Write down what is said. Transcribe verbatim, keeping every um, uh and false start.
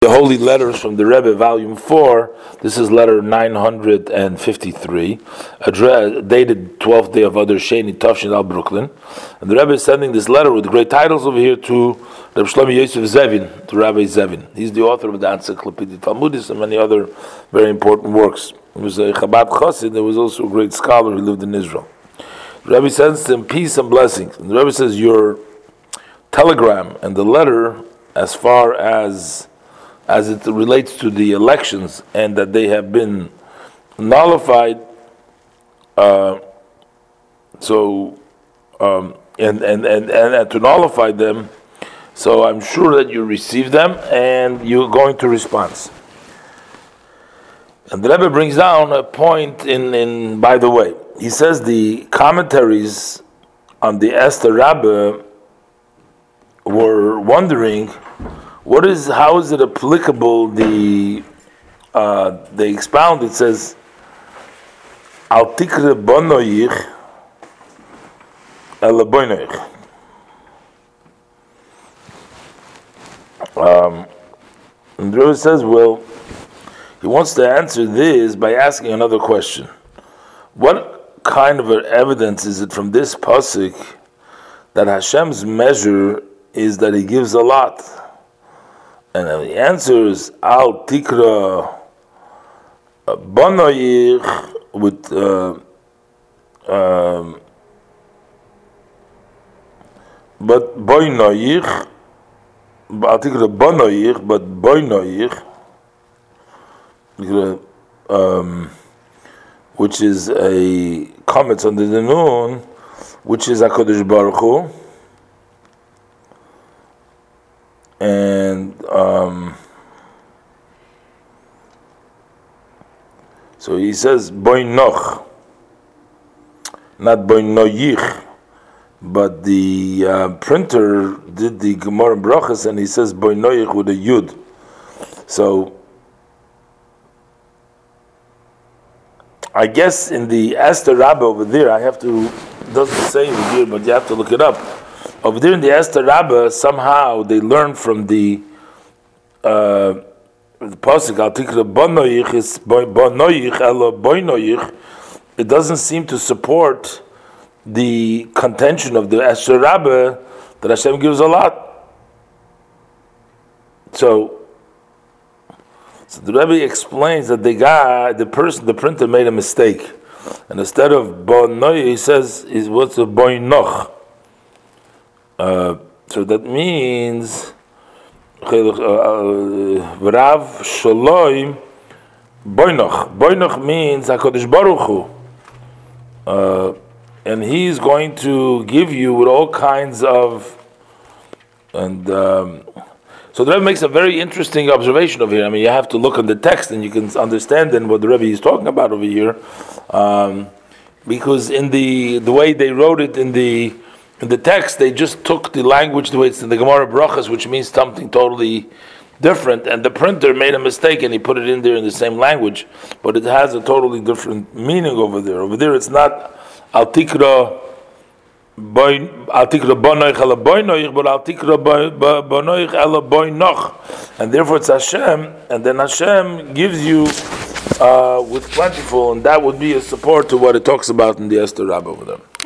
The Holy Letters from the Rebbe, Volume four. This is letter nine hundred fifty-three, address, dated twelfth day of Adar Sheni, Tafshin al Brooklyn. And the Rebbe is sending this letter with great titles over here to Reb Shlomo Yosef Zevin, to Rabbi Zevin. He's the author of the Encyclopedia Talmudis and many other very important works. He was a Chabad Chassid. There was also a great scholar who lived in Israel. The Rebbe sends him peace and blessings. And the Rebbe says, your telegram and the letter, as far as as it relates to the elections and that they have been nullified, uh, so um, and, and, and, and to nullify them, so I'm sure that you receive them and you're going to respond. And the Rebbe brings down a point in, in by the way, he says the commentaries on the Esther Rabbah were wondering what is, how is it applicable? The uh, they expound. It says, "Al tikre bonoich el bonoich." Um, and the Rebbe says, well, he wants to answer this by asking another question. What kind of evidence is it from this pasuk that Hashem's measure is that He gives a lot? And the answer is Al Tikra Bonoich with uh, um, but Boinoich Al Tikra Bonoich but Boinoich um, which is a comment under the noon, which is HaKadosh Baruch Hu. And um, so he says boinoch, not boinoyich, but the uh, printer did the Gemara Brachas and he says boinoyich with a yud. So I guess in the Esther Rabbah over there, I have to, it doesn't say over here, but you have to look it up. Over there in the Esther Rabbah, somehow they learn from the uh, the pasuk Al Tikra Bonoich is Bonoich Elo Boinoich. It doesn't seem to support the contention of the Esther Rabbah that Hashem gives a lot. So, so the Rebbe explains that the guy, the person, the printer made a mistake, and instead of Bonoich, he says, "Is what's a Boinoch." Uh, so that means Rav Shalom Boinoch. Boinoch means HaKadosh Baruch Hu. Uh, and he's going to give you with all kinds of, and um, so the Rebbe makes a very interesting observation over here. I mean, you have to look at the text and you can understand then what the Rebbe is talking about over here, um, because in the the way they wrote it in the In the text, they just took the language the way it's in the Gemara Brachas, which means something totally different, and the printer made a mistake and he put it in there in the same language, but it has a totally different meaning over there. Over there, it's not Al Tikra Al Tikra Bonoich Ela Boinoich, but Al Tikra Bonoich Ela Boinoch, and therefore it's Hashem, and then Hashem gives you uh, with plentiful, and that would be a support to what it talks about in the Esther Rabbah over there.